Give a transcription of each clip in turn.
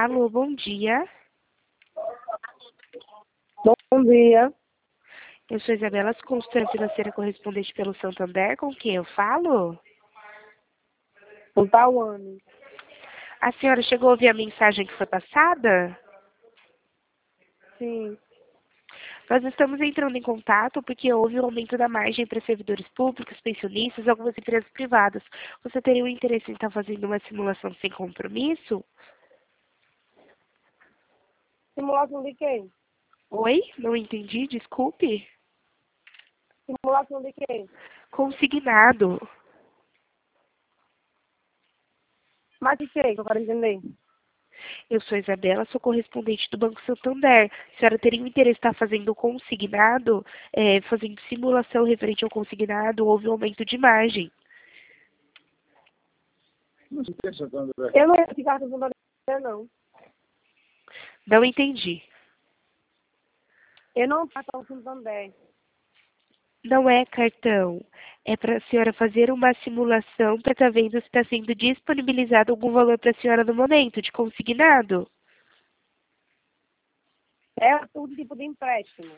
Alô, bom dia. Bom dia. Eu sou Isabela, consultora financeira correspondente pelo Santander. Com quem eu falo? Com tal ano. A senhora chegou a ouvir a mensagem que foi passada? Sim. Nós estamos entrando em contato porque houve um aumento da margem para servidores públicos, pensionistas e algumas empresas privadas. Você teria um interesse em estar fazendo uma simulação sem compromisso? Simulação de quê? Oi? Não entendi, desculpe. Simulação de quê? Consignado. Mas de quê? Que eu quero entender. Eu sou Isabela, sou correspondente do Banco Santander. A senhora teria um interesse em estar fazendo consignado, fazendo simulação referente ao consignado, houve um aumento de margem. Eu não ia ficar com vontade não. Não entendi. Eu não faço o Santander. Não é cartão. É para a senhora fazer uma simulação para estar vendo se está sendo disponibilizado algum valor para a senhora no momento de consignado. É todo tipo de empréstimo.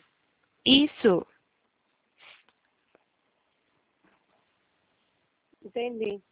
Isso. Entendi.